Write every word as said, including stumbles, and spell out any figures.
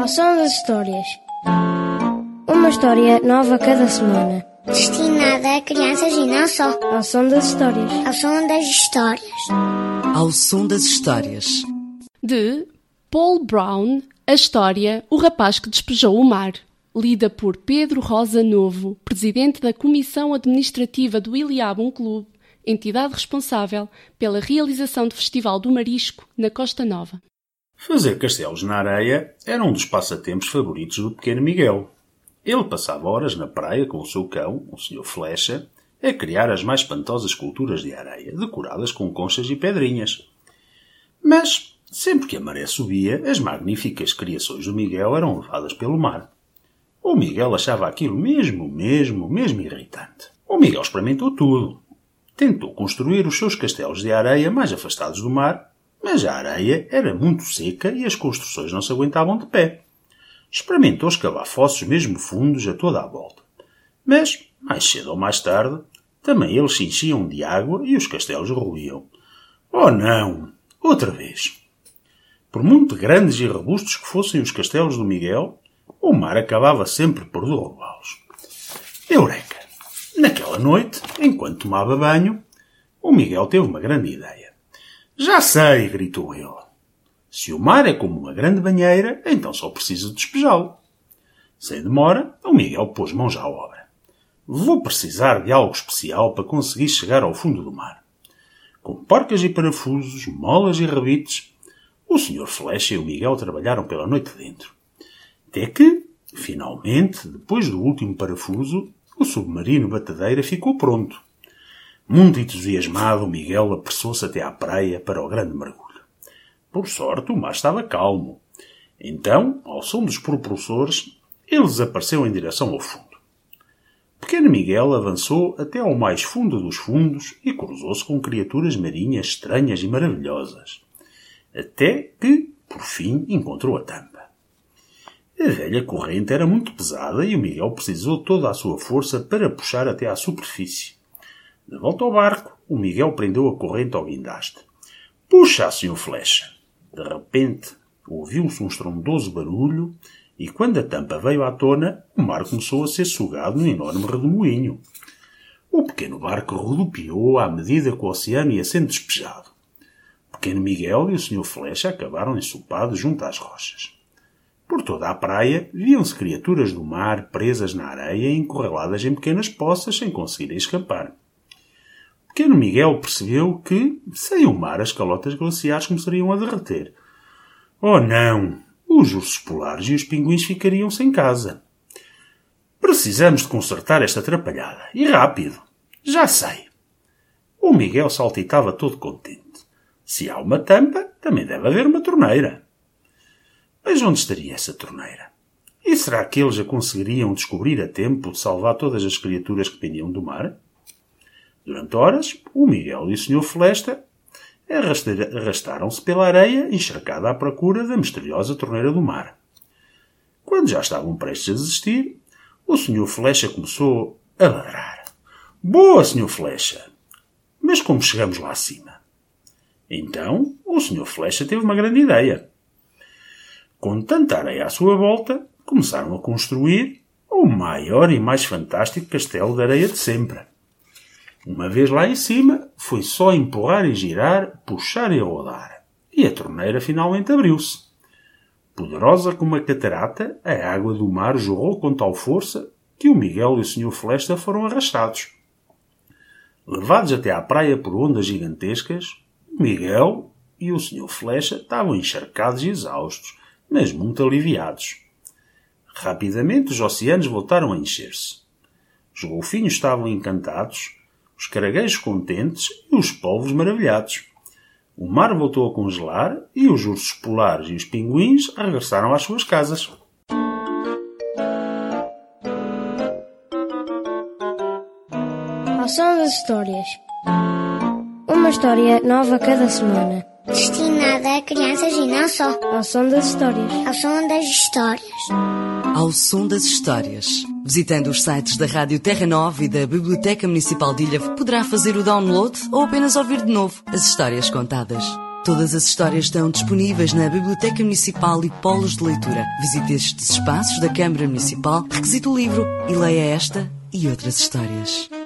Ao som das histórias. Uma história nova cada semana. Destinada a crianças e não só. Ao som das histórias. Ao som das histórias. Ao som das histórias. De Paul Brown, a história O Rapaz que Despejou o Mar. Lida por Pedro Rosa Novo, presidente da Comissão Administrativa do Iliabum Clube, entidade responsável pela realização do Festival do Marisco na Costa Nova. Fazer castelos na areia era um dos passatempos favoritos do pequeno Miguel. Ele passava horas na praia com o seu cão, o senhor Flecha, a criar as mais espantosas esculturas de areia, decoradas com conchas e pedrinhas. Mas, sempre que a maré subia, as magníficas criações do Miguel eram levadas pelo mar. O Miguel achava aquilo mesmo, mesmo, mesmo irritante. O Miguel experimentou tudo. Tentou construir os seus castelos de areia mais afastados do mar, mas a areia era muito seca e as construções não se aguentavam de pé. Experimentou escavar fossos mesmo fundos a toda a volta. Mas, mais cedo ou mais tarde, também eles se enchiam de água e os castelos ruíam. Oh não! Outra vez! Por muito grandes e robustos que fossem os castelos do Miguel, o mar acabava sempre por derrubá-los. Eureka! Naquela noite, enquanto tomava banho, o Miguel teve uma grande ideia. Já sei! Gritou ele. Se o mar é como uma grande banheira, então só preciso despejá-lo. Sem demora, o Miguel pôs mãos à obra. Vou precisar de algo especial para conseguir chegar ao fundo do mar. Com porcas e parafusos, molas e rebites, o senhor Flecha e o Miguel trabalharam pela noite dentro. Até que, finalmente, depois do último parafuso, o submarino Batadeira ficou pronto. Muito entusiasmado, o Miguel apressou-se até à praia para o grande mergulho. Por sorte, o mar estava calmo. Então, ao som dos propulsores, ele desapareceu em direção ao fundo. O pequeno Miguel avançou até ao mais fundo dos fundos e cruzou-se com criaturas marinhas estranhas e maravilhosas. Até que, por fim, encontrou a tampa. A velha corrente era muito pesada e o Miguel precisou toda a sua força para puxar até à superfície. De volta ao barco, o Miguel prendeu a corrente ao guindaste. Puxa, senhor Flecha! De repente, ouviu-se um estrondoso barulho e, quando a tampa veio à tona, o mar começou a ser sugado num enorme redemoinho. O pequeno barco rodopiou à medida que o oceano ia sendo despejado. O pequeno Miguel e o senhor Flecha acabaram ensopados junto às rochas. Por toda a praia, viam-se criaturas do mar presas na areia e encurraladas em pequenas poças sem conseguirem escapar. O pequeno Miguel percebeu que, sem o mar, as calotas glaciares começariam a derreter. Oh não! Os ursos polares e os pinguins ficariam sem casa. Precisamos de consertar esta atrapalhada. E rápido. Já sei. O Miguel saltitava todo contente. Se há uma tampa, também deve haver uma torneira. Mas onde estaria essa torneira? E será que eles a conseguiriam descobrir a tempo de salvar todas as criaturas que pendiam do mar? Durante horas, o Miguel e o senhor Flecha arrastaram-se pela areia, encharcada à procura da misteriosa torneira do mar. Quando já estavam prestes a desistir, o senhor Flecha começou a ladrar. Boa, senhor Flecha! Mas como chegamos lá acima? Então, o senhor Flecha teve uma grande ideia. Com tanta areia à sua volta, começaram a construir o maior e mais fantástico castelo de areia de sempre. Uma vez lá em cima, foi só empurrar e girar, puxar e rodar. E a torneira finalmente abriu-se. Poderosa como uma catarata, a água do mar jorrou com tal força que o Miguel e o senhor Flecha foram arrastados. Levados até à praia por ondas gigantescas, o Miguel e o senhor Flecha estavam encharcados e exaustos, mas muito aliviados. Rapidamente os oceanos voltaram a encher-se. Os golfinhos estavam encantados, os caranguejos contentes e os polvos maravilhados. O mar voltou a congelar e os ursos polares e os pinguins regressaram às suas casas. Ao som das histórias. Uma história nova cada semana. Destinada a crianças e não só. Ao som das histórias. Ao som das histórias. Ao som das histórias. Visitando os sites da Rádio Terra Nova e da Biblioteca Municipal de Ilha, poderá fazer o download ou apenas ouvir de novo as histórias contadas. Todas as histórias estão disponíveis na Biblioteca Municipal e Polos de Leitura. Visite estes espaços da Câmara Municipal, requisite o livro e leia esta e outras histórias.